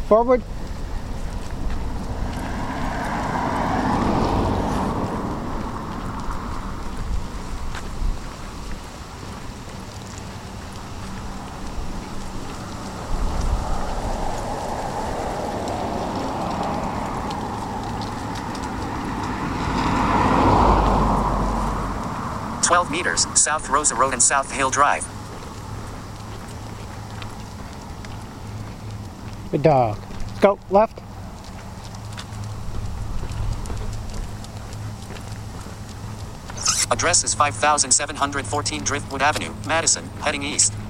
Forward. meters, South Rosa Road and South Hill Drive. Good dog. Let's go. Left. Address is 5714 Driftwood Avenue, Madison, heading east.